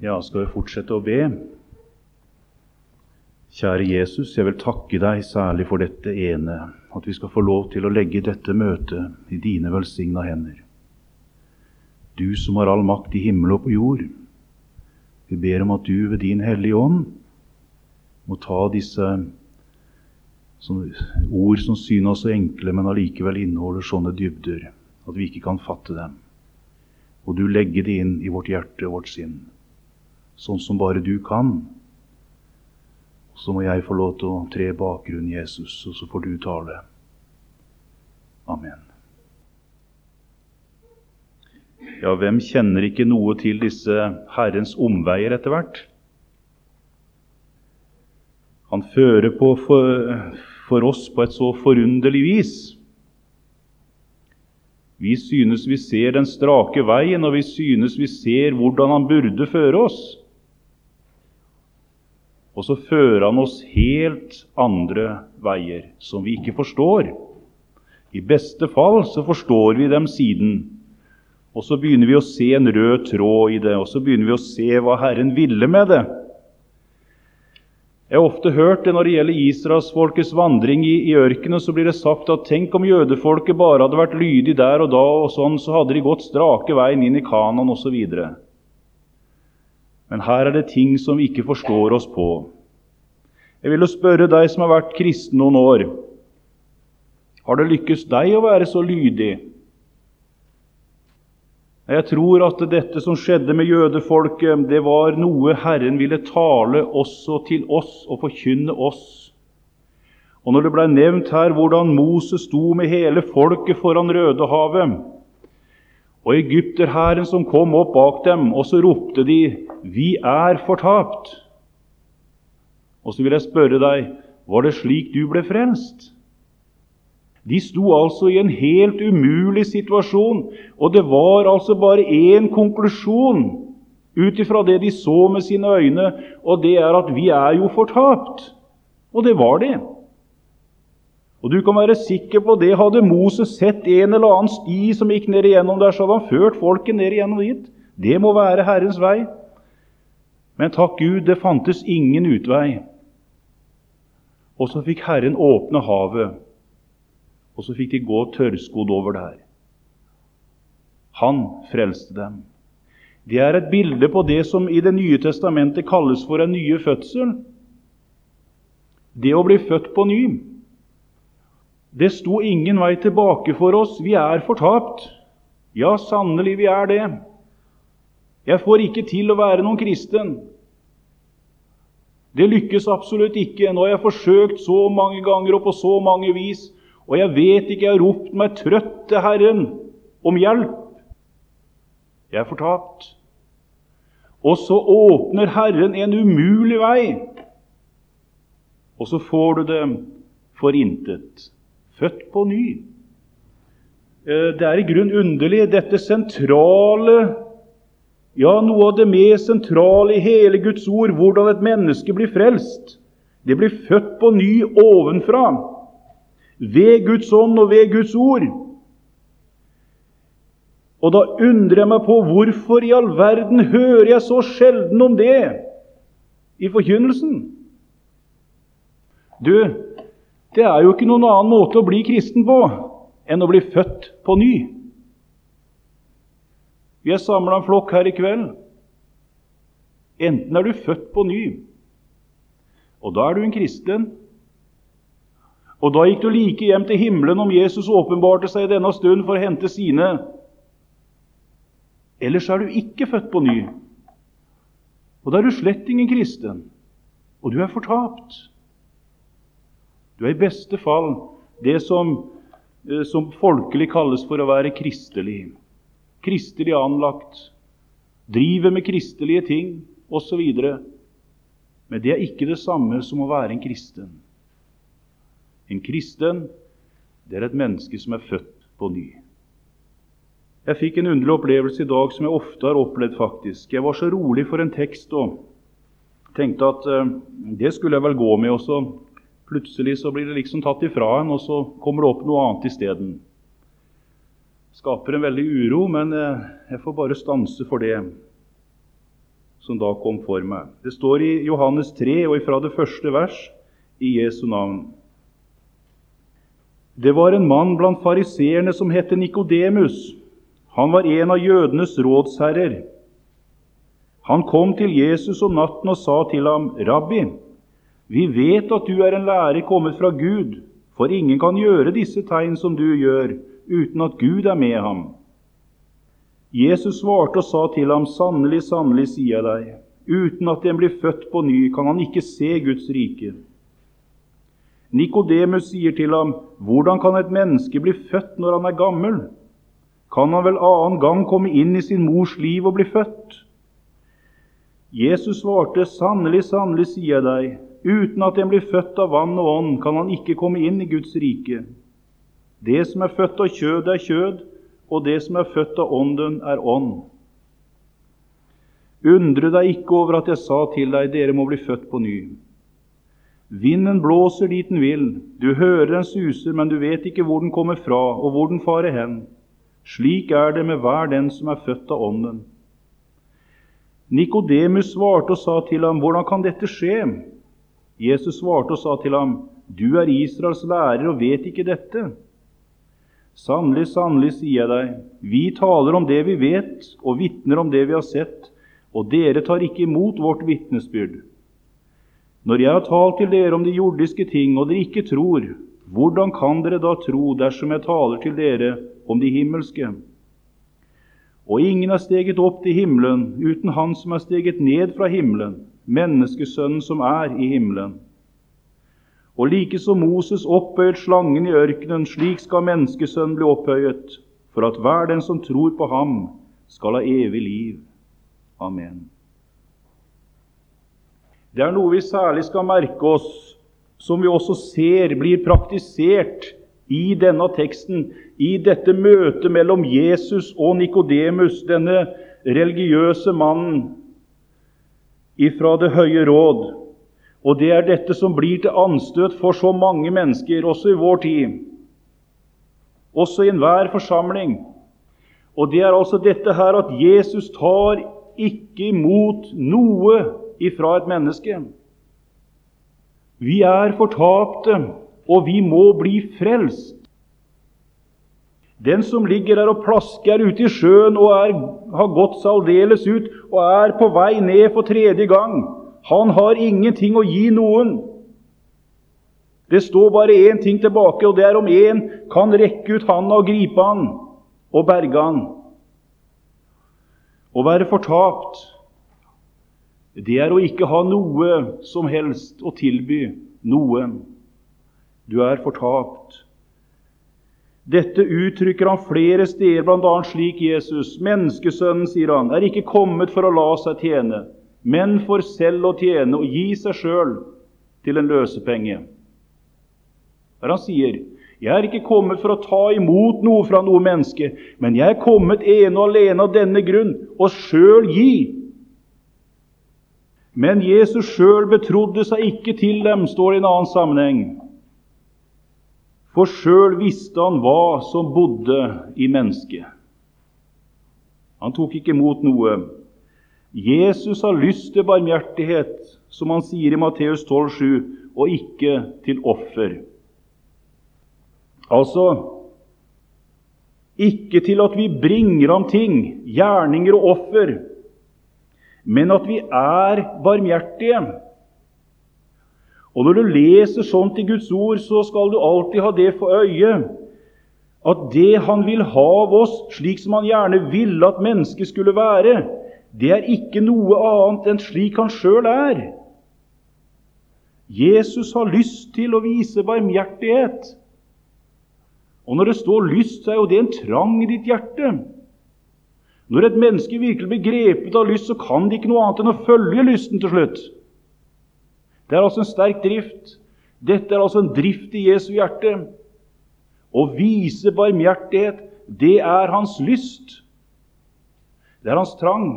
Ja, skal vi fortsette å be? Kjære Jesus, jeg vil takke deg særlig for dette ene, at vi skal få lov til å legge dette møtet i dine velsigna hender. Du som har all makt i himmel og på jord, vi ber om at du ved din hellige ånd må ta disse ord som synes så enkle, men allikevel inneholder sånne dybder, at vi ikke kan fatte dem. Og du legger det inn i vårt hjerte og vårt sinn, sånn som bare du kan. Så må jeg få lov til å tre bakgrunnen, Jesus, og så får du tale. Amen. Ja, hvem kjenner ikke noe til disse Herrens omveier etter hvert? Han fører på for oss på et så forunderlig vis. Vi synes vi ser den strake veien, og vi synes vi ser hvordan han burde føre oss. Og så fører han oss helt andre veier, som vi ikke forstår. I beste fall så forstår vi dem siden, og så begynner vi å se en rød tråd i det, og så begynner vi å se hva Herren ville med det. Jeg har ofte hørt det når det gjelder Israelsfolkets vandring i ørkenen, så blir det sagt at tenk om jødefolket bare hadde vært lydig der og da, og sånn, så hadde de gått strake veien inn i Kanaan og så videre. Men her er det ting som vi ikke forstår oss på. Jeg vil spørre deg som har vært kristen noen år, har det lykkes deg å være så lydig? Jeg tror at dette som skjedde med jødefolket, det var noe Herren ville tale også til oss og forkynne oss. Og når det ble nevnt her hvordan Moses sto med hele folket foran Rødehavet, og egypterherren som kom opp bak dem, og så ropte de, «Vi er fortapt!» Og så vil jeg spørre deg, var det slik du ble frelst? De sto altså i en helt umulig situasjon, og det var altså bare en konklusjon ut ifra det de så med sine øyne, og det er at vi er jo fortapt. Og det var det. Og du kan være sikker på det, hadde Moses sett en eller annen sti som gikk ned igjennom der, så hadde han ført folket ned igjennom dit. Det må være Herrens vei. Men takk Gud, det fantes ingen utvei. Og så fikk Herren åpne havet, og så fikk de gå tørrskodd over der. Han frelste dem. Det er et bilde på det som i Det nye testamentet kalles for en nye fødsel. Det å bli født på ny. Det sto ingen vei tilbake for oss. Vi er fortapt. Ja, sannelig vi er det. Jeg får ikke til å være noen kristen. Det lykkes absolutt ikke. Nå har jeg forsøkt så mange ganger og på så mange vis, og jeg vet ikke, jeg har ropt meg trøtt til Herren om hjelp. Jeg er fortapt. Og så åpner Herren en umulig vei, og så får du det for intet. Født på ny. Det er i grunn underlig, dette sentrale, ja, noe av det mest sentrale i hele Guds ord, hvordan et menneske blir frelst. Det blir født på ny ovenfra, ved Guds ånd og ved Guds ord. Og da undrer jeg meg på, hvorfor i all verden hører jeg så sjelden om det i forkynnelsen? Du, det er jo ikke noen annen måte å bli kristen på enn å bli født på ny. Vi er samlet en flokk her i kveld. Enten er du født på ny, og da er du en kristen, og da gikk du like hjem til himmelen om Jesus åpenbarte seg i denne stund for å hente sine. Ellers er du ikke født på ny, og da er du slett ingen kristen, og du er fortapt. Du er i beste fall det som folkelig kalles for å være kristelig. Kristelig anlagt, driver med kristelige ting, og så videre. Men det er ikke det samme som å være en kristen. En kristen, det er et menneske som er født på ny. Jeg fikk en underlig opplevelse i dag som jeg ofte har opplevd faktisk. Jeg var så rolig for en tekst og tenkte at det skulle jeg vel gå med, og så plutselig så blir det liksom tatt ifra en, og så kommer det opp noe annet i stedet. Skaper en veldig uro, men jeg får bare stanse for det. som da kom for meg. Det står i Johannes 3 og fra det første vers i Jesu navn. Det var en mann blant fariseerne som hette Nikodemus. Han var en av jødenes rådsherrer. Han kom til Jesus om natten og sa til ham, «Rabbi, vi vet at du er en lærer kommet fra Gud, for ingen kan gjøre disse tegn som du gjør, uten at Gud er med ham.» Jesus svarte og sa til ham, «Sannelig, sannelig, sier jeg deg, uten at en blir født på ny, kan han ikke se Guds rike.» Nikodemus sier til ham, «Hvordan kan et menneske bli født når han er gammel? Kan han vel annen gang komme inn i sin mors liv og bli født?» Jesus svarte, «Sannelig, sannelig, sier jeg deg, uten at en blir født av vann og ånd, kan han ikke komme inn i Guds rike. Det som er født av kjød er kjød, og det som er født av ånden er ånd. Undre deg ikke over at jeg sa til deg, dere må bli født på ny. Vinden blåser dit den vil, du hører den suser, men du vet ikke hvor den kommer fra, og hvor den farer hen. Slik er det med hver den som er født av ånden.» Nikodemus svarte og sa til ham, «Hvordan kan dette skje?» Jesus svarte og sa til ham, «Du er Israels lærer og vet ikke dette. Sannelig, sannelig, sier jeg deg, vi taler om det vi vet, og vitner om det vi har sett, og dere tar ikke imot vårt vitnesbyrd. Når jeg har talt til dere om de jordiske ting, og dere ikke tror, hvordan kan dere da tro dersom jeg taler til dere om de himmelske? Og ingen er steget opp til himmelen, uten han som er steget ned fra himmelen, menneskesønnen som er i himmelen. Og like som Moses opphøyet slangen i ørkenen, slik skal menneskesønnen bli opphøyet, for at hver den som tror på ham skal ha evig liv. Amen. Det er noe vi særlig skal merke oss, som vi også ser blir praktisert i denne teksten, i dette møtet mellom Jesus og Nikodemus, denne religiøse mannen ifra det høye råd. Og det er dette som blir til anstøt for så mange mennesker, også i vår tid, også i enhver forsamling. Og det er altså dette her at Jesus tar ikke imot noe ifra et menneske. Vi er fortapte, og vi må bli frelst. Den som ligger der og plasker ute i sjøen og har gått seg aldeles ut og er på vei ned for tredje gang, han har ingenting å gi noen. Det står bare én ting tilbake, og det er om en kan rekke ut handa og gripe han og berge han. Å være fortapt, det er å ikke ha noe som helst å tilby noen. Du er fortapt. Dette uttrykker han flere steder, blant annet slik Jesus. Menneskesønnen, sier han, er ikke kommet for å la seg tjene, men for selv å tjene og gi seg selv til en løsepenge. Der han sier, jeg er ikke kommet for å ta imot noe fra noe menneske, men jeg er kommet ene og alene av denne grunn, og selv gi. Men Jesus selv betrodde seg ikke til dem, står det i en annen sammenheng. For selv visste han hva som bodde i mennesket. Han tok ikke imot noe. Jesus har lyst til barmhjertighet, som han sier i Matteus 12,7, og ikke til offer. Altså, ikke til at vi bringer ham ting, gjerninger og offer, men at vi er barmhjertige. Og når du leser sånt i Guds ord, så skal du alltid ha det for øye, at det han vil ha av oss, slik som han gjerne ville at mennesket skulle være, det er ikke noe annet enn slik han selv er. Jesus har lyst til å vise barmhjertighet. Og når det står lyst, så er jo det en trang i ditt hjerte. Når et menneske virkelig blir grepet av lyst, så kan det ikke noe annet enn å følge lysten til slutt. Det er altså en sterk drift. Dette er altså en drift i Jesu hjerte. Å vise barmhjertighet, det er hans lyst. Det er hans trang.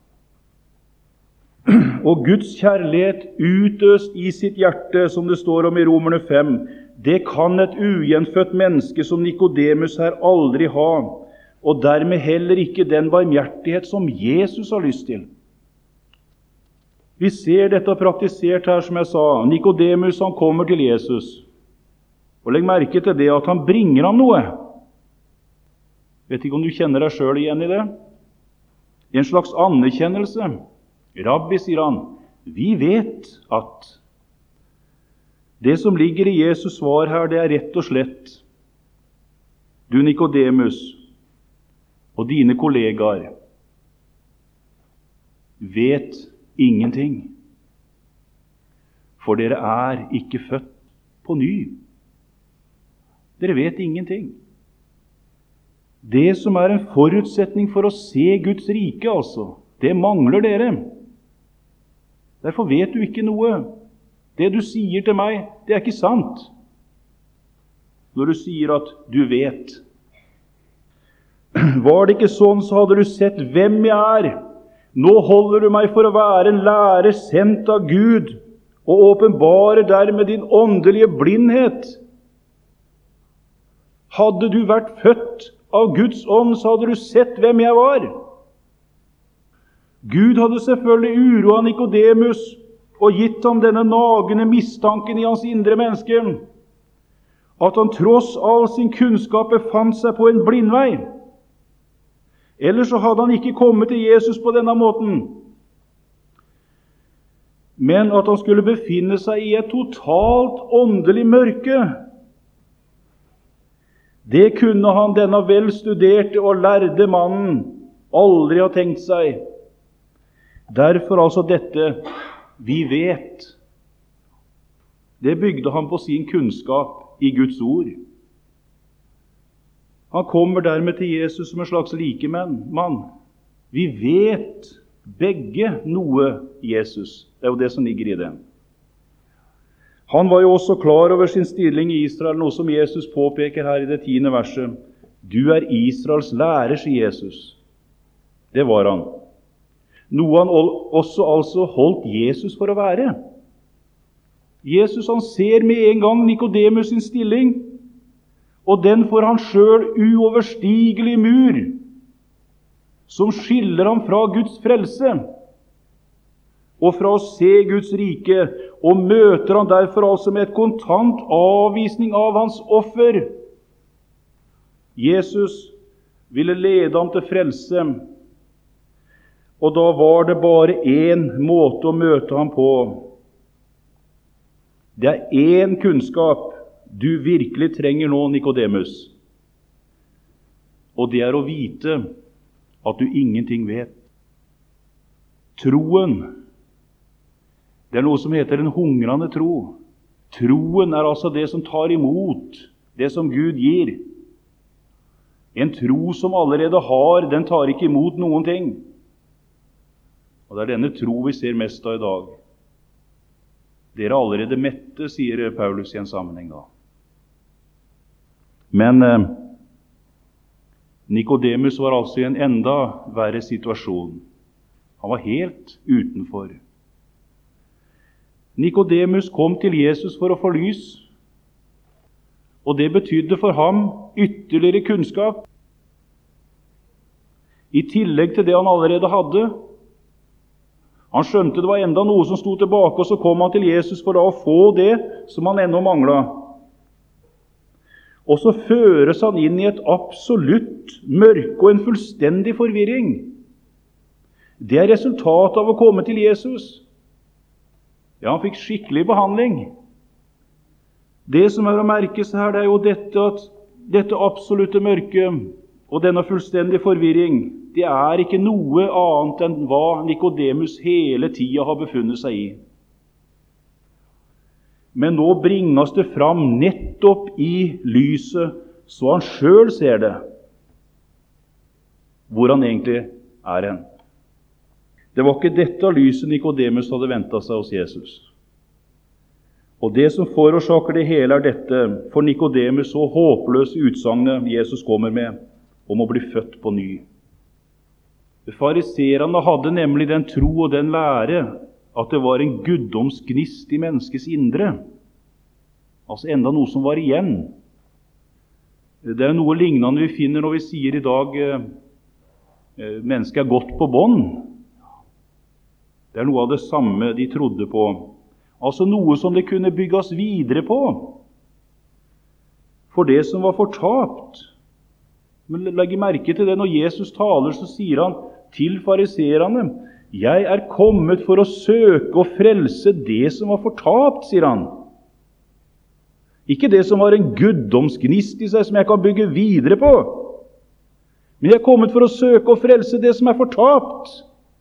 Og Guds kjærlighet utøst i sitt hjerte, som det står om i Romerne 5, det kan et ugjenfødt menneske som Nikodemus her aldri ha, og dermed heller ikke den barmhjertighet som Jesus har lyst til. Vi ser dette praktisert her, som jeg sa. Nikodemus, han kommer til Jesus. Og legg merke til det at han bringer ham noe. Vet ikke om du kjenner deg selv igjen i det? En slags anerkjennelse. Rabbi, sier han, vi vet at det som ligger i Jesus svar her, det er rett og slett du, Nikodemus, og dine kollegaer vet ingenting, for dere er ikke født på ny. Dere vet ingenting. Det som er en forutsetning for å se Guds rike, altså, det mangler dere. Derfor vet du ikke noe. Det du sier til meg, det er ikke sant. Når du sier at du vet. Var det ikke sånn, så hadde du sett hvem jeg er. Nå holder du meg for å være en lærer sendt av Gud, og åpenbarer dermed din åndelige blindhet. Hadde du vært født av Guds ånd, så hadde du sett hvem jeg var. Gud hadde selvfølgelig uroet Nikodemus og gitt ham denne nagende mistanken i hans indre menneske, at han tross all sin kunnskap befant seg på en blindvei. Ellers så hadde han ikke kommet til Jesus på denne måten. Men at han skulle befinne seg i et totalt åndelig mørke, det kunne han, denne velstuderte og lærde mannen, aldri ha tenkt seg. Derfor altså dette, vi vet. Det bygde han på sin kunnskap i Guds ord. Han kommer dermed til Jesus som en slags likemann. Vi vet begge noe, Jesus. Det er jo det som ligger i det. Han var jo også klar over sin stilling i Israel, noe som Jesus påpeker her i det 10. verset. Du er Israels lærer, sier Jesus. Det var han. Noe han også altså holdt Jesus for å være. Jesus, han ser med en gang Nikodemus sin stilling, og den får han selv uoverstigelig mur, som skiller ham fra Guds frelse, og fra å se Guds rike, og møter han derfor altså med et kontant avvisning av hans offer. Jesus ville lede ham til frelse, og da var det bare én måte å møte ham på. Det er én kunnskap du virkelig trenger nå, Nikodemus, og det er å vite at du ingenting vet. Troen, det er noe som heter en hungrende tro. Troen er altså det som tar imot det som Gud gir. En tro som allerede har, den tar ikke imot noen ting. Og det er denne tro vi ser mest av i dag. Dere er allerede mette, sier Paulus i en sammenheng da. Men Nikodemus var altså i en enda verre situasjon. Han var helt utenfor. Nikodemus kom til Jesus for å få lys, og det betydde for ham ytterligere kunnskap. I tillegg til det han allerede hadde. Han skjønte det var enda noe som stod tilbake, og så kom han til Jesus for da å få det som han ennå manglet. Og så føres han inn i et absolutt mørke og en fullstendig forvirring. Det er resultatet av å komme til Jesus. Ja, han fikk skikkelig behandling. Det som er å merke seg her, det er jo dette at dette absolutte mørke og denne fullstendige forvirring, det er ikke noe annet enn hva Nikodemus hele tiden har befunnet seg i. Men nå bringes det fram nettopp i lyset, så han selv ser det, hvor han egentlig er hen. Det var ikke dette lyset Nikodemus hadde ventet seg hos Jesus. Og det som forårsaker det hele er dette, for Nikodemus så håpløse utsagnet Jesus kommer med, om å bli født på ny. Fariserene hadde nemlig den tro og den lære at det var en guddomsgnist i menneskets indre. Altså enda noe som var igjen. Det er noe lignende vi finner når vi sier i dag mennesket er gått på bånd. Det noe av det samme de trodde på. Altså noe som det kunne bygges videre på. For det som var fortapt. Men legg merke til det, når Jesus taler, så sier han til fariserene, «Jeg kommet for å søke og frelse det som var fortapt», sier han. Ikke det som har en guddomsgnist i seg, som jeg kan bygge videre på. Men jeg kommet for å søke og frelse det som fortapt.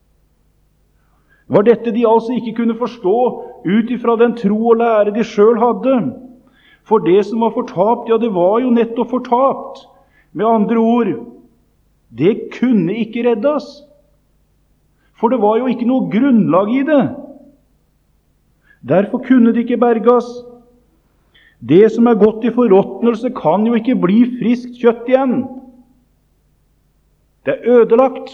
Var dette de altså ikke kunne forstå ut ifra den tro og lære de selv hadde? For det som var fortapt, ja, det var jo nettopp fortapt. Med andre ord, det kunne ikke reddes. For det var jo ikke noe grunnlag i det. Derfor kunne det ikke berges. Det som gått i forråtnelse kan jo ikke bli friskt kjøtt igjen. Det ødelagt.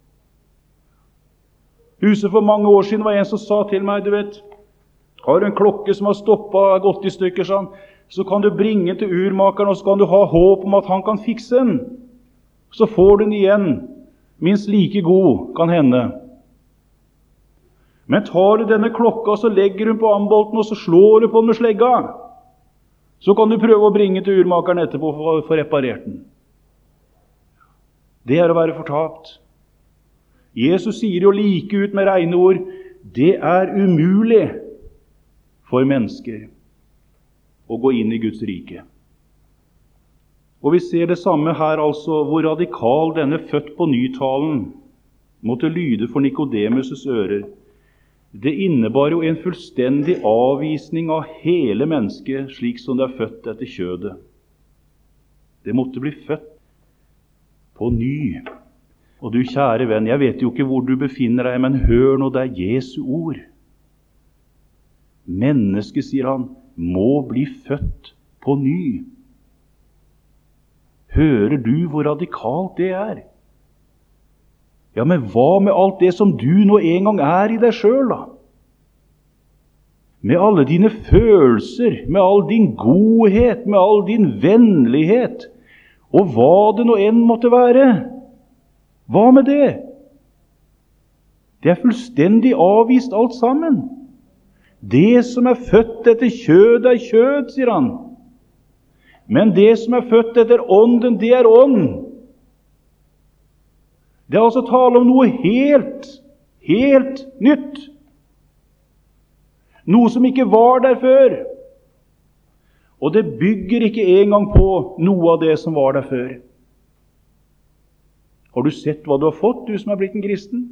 Huset for mange år siden var en som sa til meg, du vet, har du en klokke som har stoppet, gått i stykker, sånn, så kan du bringe den til urmakeren, og så kan du ha håp om at han kan fikse den. Så får du den igjen, minst like god, kan hende. Men tar du denne klokka, så legger du den på ambolten, og så slår du på den med slegga. Så kan du prøve å bringe til urmakeren etterpå for å få reparert den. Det å være fortapt. Jesus sier jo like ut med rene ord, det umulig for mennesker å gå inn i Guds rike. Og vi ser det samme her altså, hvor radikal denne født på nytalen måtte lyde for Nikodemus' ører. Det innebar jo en fullstendig avvisning av hele mennesket slik som det født etter kjødet. Det måtte bli født på ny. Og du kjære venn, jeg vet jo ikke hvor du befinner deg, men hør nå, det Jesu ord. Mennesket, sier han, må bli født på ny. Hører du hvor radikalt det Ja, men hva med alt det som du nå en gang i deg selv, da? Med alle dine følelser, med all din godhet, med all din vennlighet, og hva det nå enn måtte være. Hva med det? Det fullstendig avvist alt sammen. Det som født etter kjød, kjød, sier han. Men det som født etter ånden, det ånd. Det altså tale om noe helt nytt. Noe som ikke var der før. Og det bygger ikke engang på noe av det som var der før. Har du sett hva du har fått, du som blitt en kristen?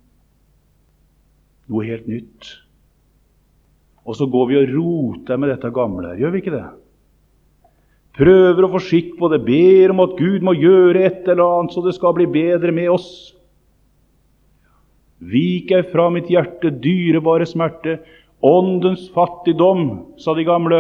Noe helt nytt. Og så går vi og roter med dette gamle. Gjør vi ikke det? Prøver å få skikk på det, ber om at Gud må gjøre et eller annet så det skal bli bedre med oss. Vik fra mitt hjerte dyrebare smerte, åndens fattigdom, sa de gamle.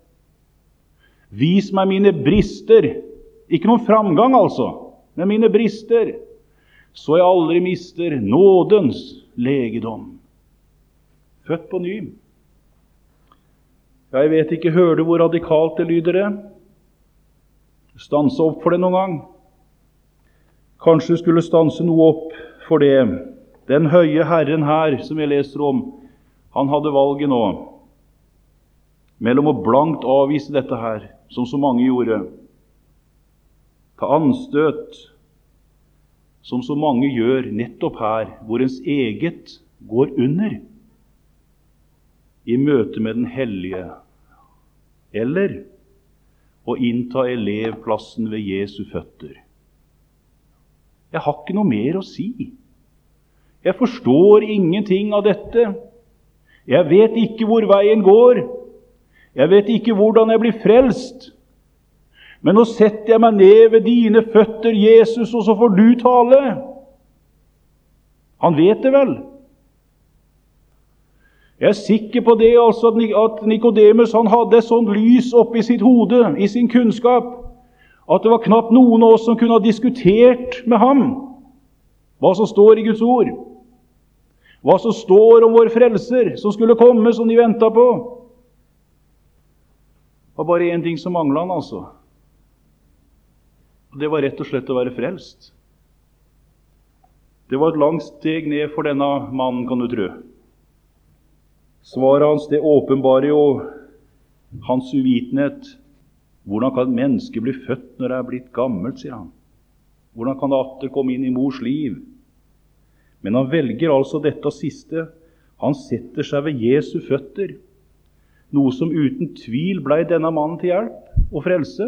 Vis meg mine brister, ikke noen framgang altså, men mine brister, så jeg aldri mister nådens legedom. Født på ny. Jeg vet ikke, hører du hvor radikalt det lyder det? Stanse opp for det noen gang. Kanskje skulle stanse noe opp for det. Den høye Herren her, som jeg leser om, han hadde valget nå, mellom å blankt avvise dette her, som så mange gjorde, ta anstøt, som så mange gjør nettopp her, hvor ens eget går under, i møte med den hellige, eller å innta elevplassen ved Jesu føtter. Jeg har ikke noe mer å si. Jeg forstår ingenting av dette. Jeg vet ikke hvor veien går. Jeg vet ikke hvordan jeg blir frelst. Men nå setter jeg meg ned ved dine føtter, Jesus, og så får du tale. Han vet det vel. Jeg sikker på det altså at Nikodemus han hadde et sånt lys oppe i sitt hode, i sin kunnskap, at det var knapt noen av oss som kunne ha diskutert med ham hva som står i Guds ord, hva som står om vår frelser som skulle komme, som de ventet på. Det var bare en ting som manglet han altså. Det var rett og slett å være frelst. Det var et langt steg ned for denne mannen, kan du tro. Svaret hans, det åpenbarer jo hans uvitenhet. Hvordan kan et menneske bli født når det er blitt gammelt, sier han. Hvordan kan det atter komme inn i mors liv? Men han velger altså dette siste. Han setter seg ved Jesu føtter, noe som uten tvil ble denne mannen til hjelp og frelse.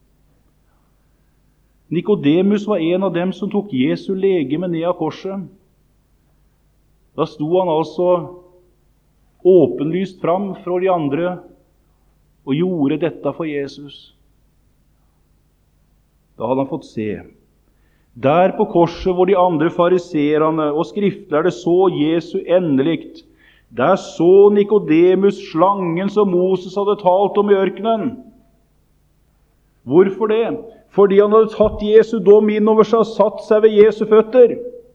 Nikodemus var en av dem som tok Jesu legeme ned av korset. Da sto han altså åpenlyst fram for de andre og gjorde dette for Jesus. Da hadde han fått se. Der på korset hvor de andre fariserene og skriftlærde så Jesu endelikt, der så Nikodemus slangen som Moses hadde talt om i ørkenen. Hvorfor det? Fordi han hadde tatt Jesu dom inn over seg og satt seg ved Jesu føtter.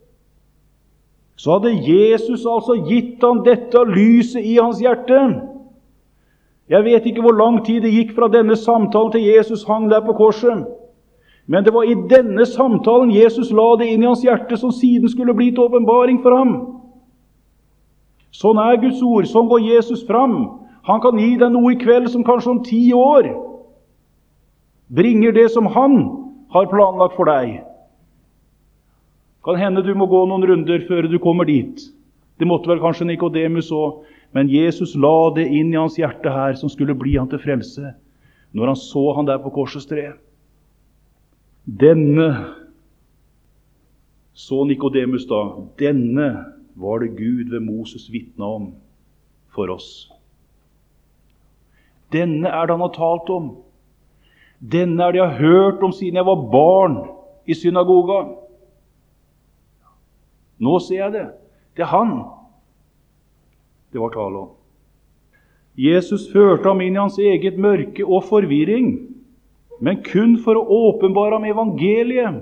Så hadde Jesus altså gitt han dette lyset i hans hjerte. Jeg vet ikke hvor lang tid det gikk fra denne samtalen til Jesus hang der på korset. Men det var i denne samtalen Jesus la det inn i hans hjerte, som siden skulle bli til åpenbaring for ham. Sånn er Guds ord, sånn går Jesus fram. Han kan gi deg noe i kveld som kanskje om 10 år bringer det som han har planlagt for deg. Kan hende du må gå noen runder før du kommer dit. Det måtte vel kanskje Nikodemus også, men Jesus la det inn i hans hjerte her, som skulle bli han til frelse, når han så han der på korsets tre. Denne, så Nikodemus da, denne var det Gud ved Moses vitna om for oss. Denne er det han har talt om. Denne er det jeg har hørt om siden jeg var barn i synagoga. Nå ser jeg det. Det er han det var tale om. Jesus førte ham inn i hans eget mørke og forvirring, men kun for å åpenbare ham evangeliet.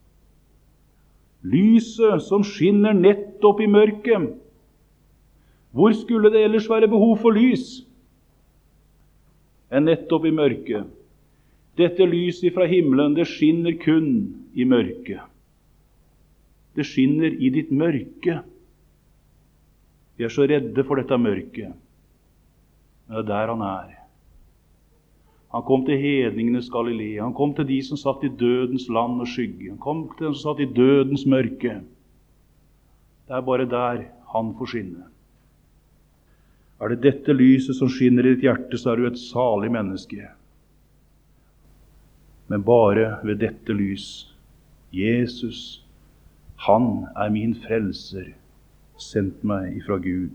Lyset som skinner nettopp i mørket. Hvor skulle det ellers være behov for lys enn nettopp i mørket? Dette lyset fra himmelen, det skinner kun i mørket. Det skinner i ditt mørke. Vi er så redde for dette mørket. Men det er der han er. Han kom til hedningenes Galilea. Han kom til de som satt i dødens land og skygge. Han kom til de som satt i dødens mørke. Det er bare der han får skinne. Er det dette lyset som skinner i ditt hjerte, så er du et salig menneske. Men bare ved dette lys. Jesus, han er min frelser, sendt meg ifra Gud.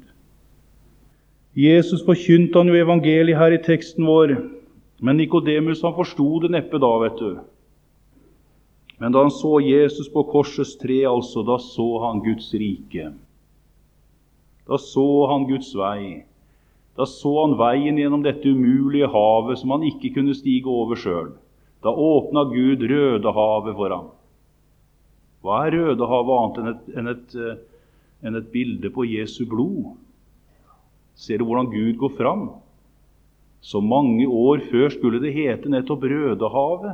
Jesus forkynte han jo evangeliet her i teksten vår, men Nikodemus han forstod det neppe da, vet du. Men da han så Jesus på korsets tre, altså, da så han Guds rike. Da så han Guds vei. Da så han veien gjennom dette umulige havet som han ikke kunne stige over selv. Da åpnet Gud Rødehavet for ham. Hva er Rødehavet annet enn et bilde på Jesu blod? Ser du hvordan Gud går fram? Så mange år før skulle det hete nettopp Rødehavet.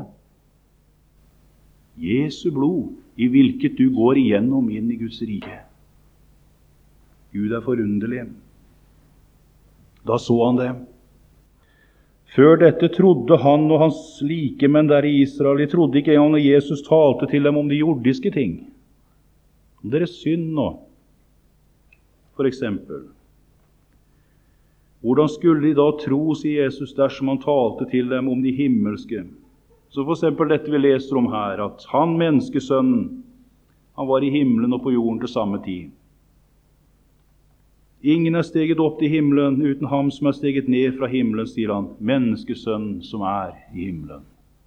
Jesu blod, i hvilket du går igjennom inn i Guds rike. Gud er forunderlig. Da så han det. Før dette trodde han og hans likemenn der i Israel. De trodde ikke engang når Jesus talte til dem om de jordiske ting. Om deres synd nå, for eksempel. Hvordan skulle de da tro, sier Jesus, dersom han talte til dem om de himmelske? Så for eksempel dette vi leser om her, at han, menneskesønnen, han var i himmelen og på jorden til samme tid. Ingen er steget opp til himmelen uten ham som er steget ned fra himmelen, sier han, menneskesønnen som er i himmelen.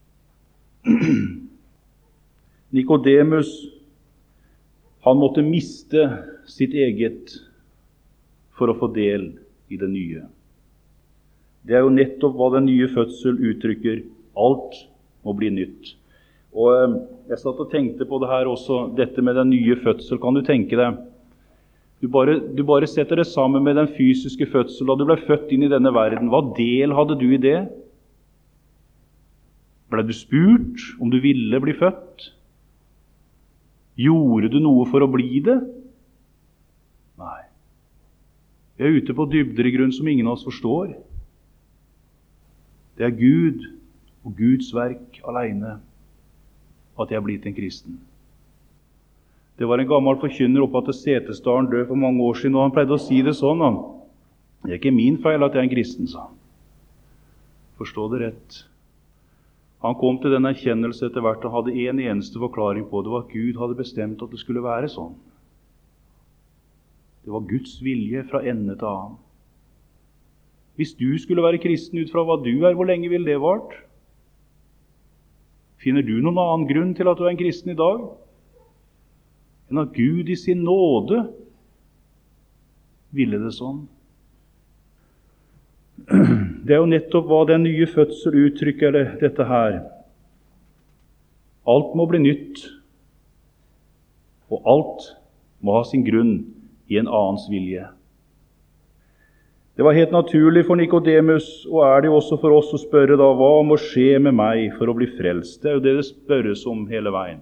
Nikodemus, han måtte miste sitt eget for å få del i det nye. Det er jo nettopp hva den nye fødsel uttrykker. Alt må bli nytt. Og jeg satt og tenkte på det her også, dette med den nye fødsel. Kan du tenke deg? Du bare setter det sammen med den fysiske fødsel, da du ble født inn i denne verden. Hva del hadde du i det? Ble du spurt om du ville bli født? Gjorde du noe for å bli det? Nei. Vi er ute på dybder i grunn som ingen av oss forstår. Det er Gud og Guds verk alene at jeg er blitt en kristen. Det var en gammel forkynner oppe til Setesdalen, død for mange år siden, og han pleide å si det sånn, han. Det er ikke min feil at jeg er en kristen, sa han. Forstå det rett. Han kom til den erkjennelse etter hvert og hadde en eneste forklaring på det, var at Gud hadde bestemt at det skulle være sånn. Det var Guds vilje fra ende til annen. Hvis du skulle være kristen ut fra hva du er, hvor lenge vil det vart? Finner du noen annen grunn til at du er en kristen i dag? Enn at Gud i sin nåde ville det sånn. Det er jo nettopp hva den nye fødsel uttrykker dette her. Alt må bli nytt, og alt må ha sin grunn i en annens vilje. Det var helt naturlig for Nikodemus, og er det jo også for oss å spørre da, hva må skje med meg for å bli frelst? Det er jo det spørres om hele veien.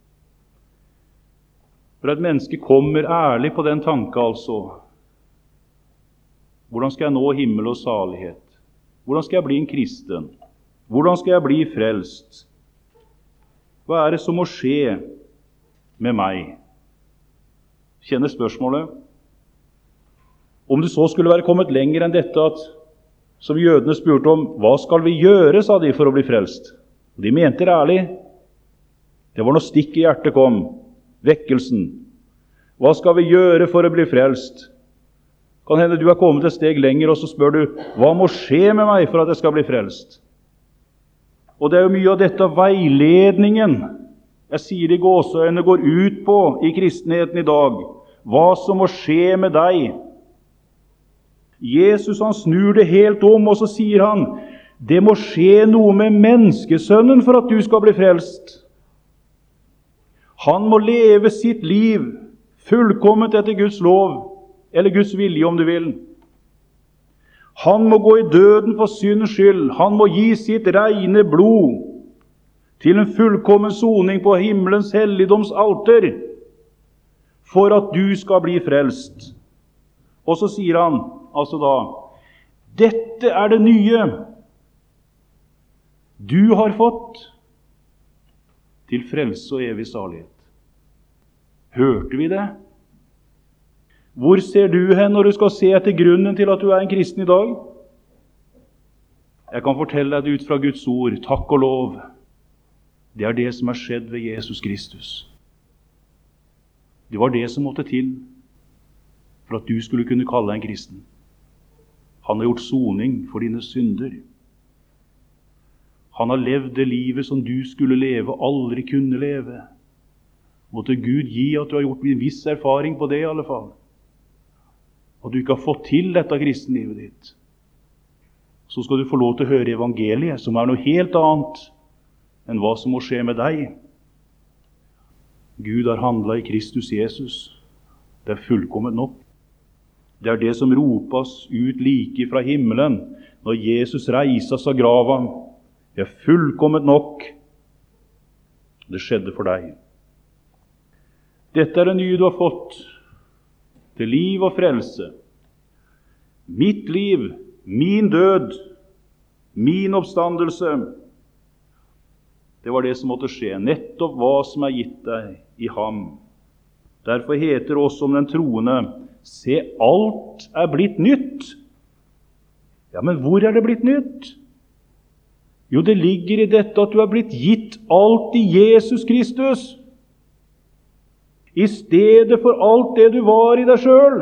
For et menneske kommer ærlig på den tanke, altså. Hvordan skal jeg nå himmel og salighet? Hvordan skal jeg bli en kristen? Hvordan skal jeg bli frelst? Hva er det som må skje med meg? Kjenner spørsmålet? Om det så skulle være kommet lenger enn dette, at, som jødene spurte om, hva skal vi gjøre, sa de, for å bli frelst? De mente det ærlig. Det var når stikk i hjertet kom. Vekkelsen. Hva skal vi gjøre for å bli frelst? Kan hende du har kommet et steg lenger, og så spør du, hva må skje med meg for at jeg skal bli frelst? Og det er jo mye av dette veiledningen, jeg sier det i gåseøyne, går ut på i kristenheten i dag. Hva som må skje med deg. Jesus, han snur det helt om, og så sier han, det må skje noe med menneskesønnen for at du skal bli frelst. Han må leve sitt liv fullkomment etter Guds lov, eller Guds vilje om du vil. Han må gå i døden for syndens skyld. Han må gi sitt reine blod til en fullkommen soning på himmelens helligdoms alter, for at du skal bli frelst. Og så sier han, altså da, dette er det nye du har fått til frelse og evig salighet. Hørte vi det? Hvor ser du hen når du skal se etter grunnen til at du er en kristen i dag? Jeg kan fortelle deg det ut fra Guds ord, takk og lov. Det er det som har skjedd ved Jesus Kristus. Det var det som måtte til for at du skulle kunne kalle deg en kristen. Han har gjort soning for dine synder. Han har levd det livet som du skulle leve, aldri kunne leve. Måtte Gud gi at du har gjort en viss erfaring på det i alle fall. Og du ikke har fått til dette kristenlivet ditt. Så skal du få lov til å høre evangeliet, som er noe helt annet enn hva som må skje med deg. Gud har handlet i Kristus Jesus. Det er fullkomment nok. Det er det som ropes ut like fra himmelen når Jesus reises av grava. Det er fullkomment nok. Det skjedde for deg. Dette er det nye du har fått til liv og frelse. Mitt liv, min død, min oppstandelse. Det var det som måtte skje, nettopp hva som er gitt deg i ham. Derfor heter det også om den troende, se, alt er blitt nytt. Ja, men hvor er det blitt nytt? Jo, det ligger i dette at du er blitt gitt alt i Jesus Kristus, i stedet for alt det du var i deg selv.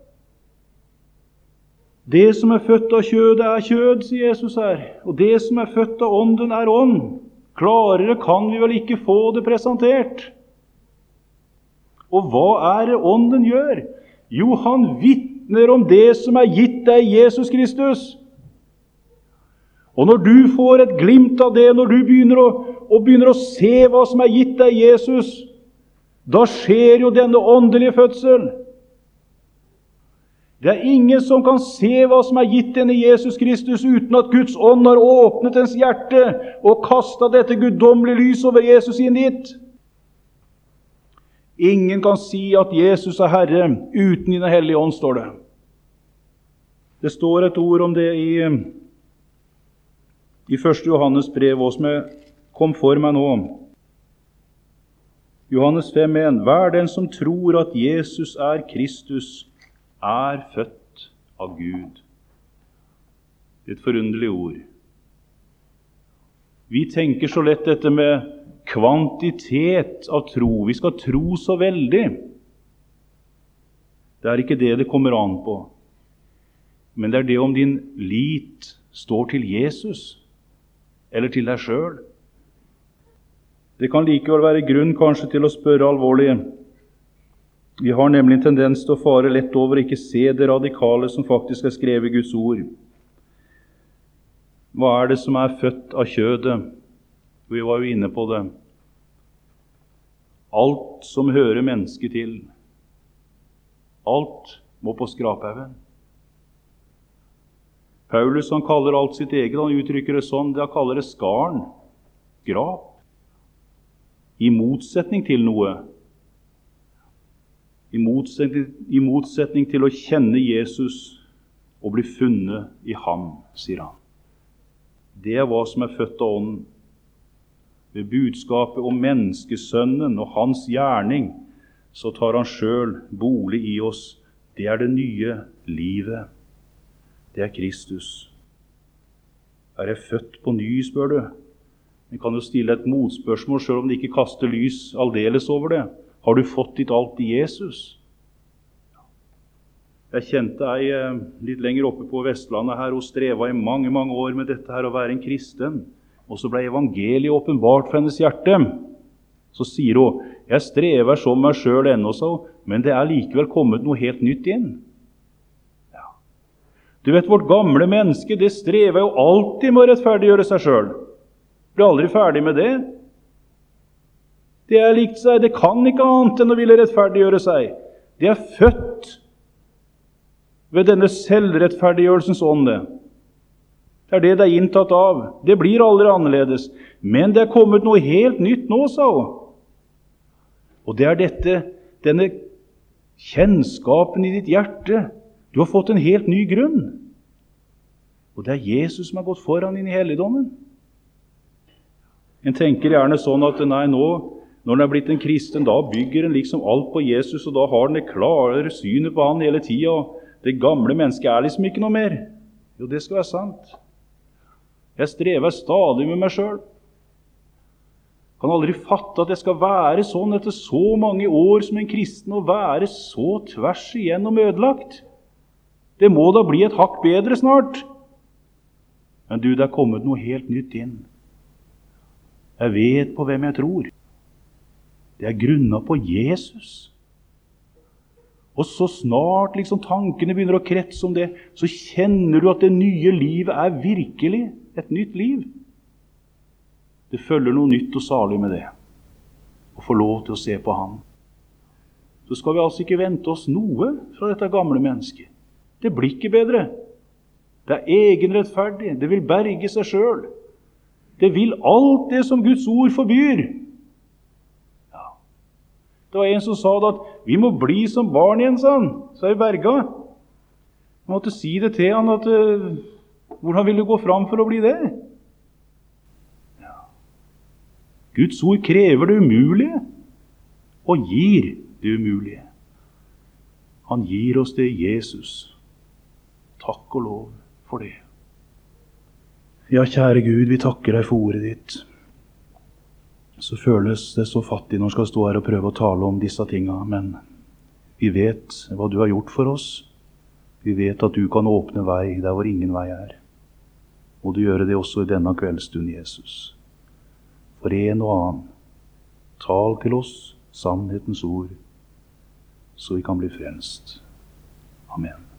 Det som er født av kjødet er kjød, sier Jesus her. Og det som er født av ånden er ånd. Klarere kan vi vel ikke få det presentert. Og hva er det ånden gjør? Jo, han vitner om det som er gitt deg i Jesus Kristus. Og når du får et glimt av det, når du begynner å se hva som er gitt deg i Jesus, da skjer jo denne åndelige fødsel. Det er ingen som kan se hva som er gitt denne Jesus Kristus uten at Guds ånd har åpnet ens hjerte og kastet dette guddommelige lys over Jesus inn dit. Ingen kan si at Jesus er Herre uten i den hellige ånd, står det. Det står et ord om det i 1. Johannes brev, og som jeg kom for meg nå. Johannes 5,1. Hver den som tror at Jesus er Kristus, er født av Gud. Et forunderlig ord. Vi tenker så lett dette med kvantitet av tro. Vi skal tro så veldig. Det er ikke det det kommer an på. Men det er det om din lit står til Jesus, eller til deg selv. Det kan likevel være grunn kanskje til å spørre alvorlig. Vi har nemlig en tendens til å fare lett over og ikke se det radikale som faktisk er skrevet i Guds ord. Hva er det som er født av kjødet? Vi var jo inne på det. Alt som hører mennesket til. Alt må på skraphaugen. Paulus han kaller alt sitt eget, han uttrykker det sånn, han kaller det skarn, skrap, i motsetning til noe. I motsetning til å kjenne Jesus og bli funnet i ham, sier han. Det er hva som er født av ånden. Ved budskapet om menneskesønnen og hans gjerning, så tar han selv bolig i oss. Det er det nye livet. Det er Kristus. Er jeg født på ny, spør du? Vi kan jo stille et motspørsmål, selv om det ikke kaster lys aldeles over det. Har du fått ditt alt i Jesus? Jeg kjente ei litt lenger oppe på Vestlandet her, og streva i mange, mange år med dette her å være en kristen. Og så ble evangeliet åpenbart for hennes hjerte. Så sier hun, jeg strever som meg selv ennå, så, men det er likevel kommet noe helt nytt inn. Ja. Du vet, vårt gamle menneske, det strever jo alltid med å rettferdiggjøre seg selv. Blir aldri ferdig med det. Det er likt seg, det kan ikke annet enn å ville rettferdiggjøre seg. Det er født ved denne selvrettferdiggjørelsens ånd. Det er det det er inntatt av. Det blir aldri annerledes. Men det er kommet noe helt nytt nå, sa hun. Og det er denne kjennskapen i ditt hjerte. Du har fått en helt ny grunn. Og det er Jesus som har gått foran inn i helligdommen. En tenker gjerne sånn at nei, nå, når en er blitt en kristen, da bygger en liksom alt på Jesus, og da har den det klare synet på han hele tiden, og det gamle mennesket er liksom ikke noe mer. Jo, det skal være sant. Jeg strever stadig med meg selv. Kan aldri fatte at jeg skal være sånn etter så mange år som en kristen, og være så tvers igjennom ødelagt. Det må da bli et hakk bedre snart. Men du, det er kommet noe helt nytt inn. Jeg vet på hvem jeg tror. Det er grunnet på Jesus. Og så snart liksom tankene begynner å kretse om det, så kjenner du at det nye livet er virkelig et nytt liv. Det følger noe nytt og salig med det. Å få lov til å se på han. Så skal vi altså ikke vente oss noe fra dette gamle mennesket. Det blir ikke bedre. Det er egenrettferdig. Det vil berge seg selv. Det vil alt det som Guds ord forbyr. Ja. Det var en som sa det at vi må bli som barn igjen, sa han. Så er vi berga. Jeg måtte si det til han at hvordan vil du gå fram for å bli det? Ja. Guds ord krever det umulige og gir det umulige. Han gir oss det i Jesus. Takk og lov for det. Ja, kjære Gud, vi takker deg for ordet ditt. Så føles det så fattig når vi skal stå her og prøve å tale om disse tingene, men vi vet hva du har gjort for oss. Vi vet at du kan åpne vei der hvor ingen vei er. Og du gjør det også i denne kveldsstund, Jesus. For en og annen, tal til oss sannhetens ord, så vi kan bli frelst. Amen.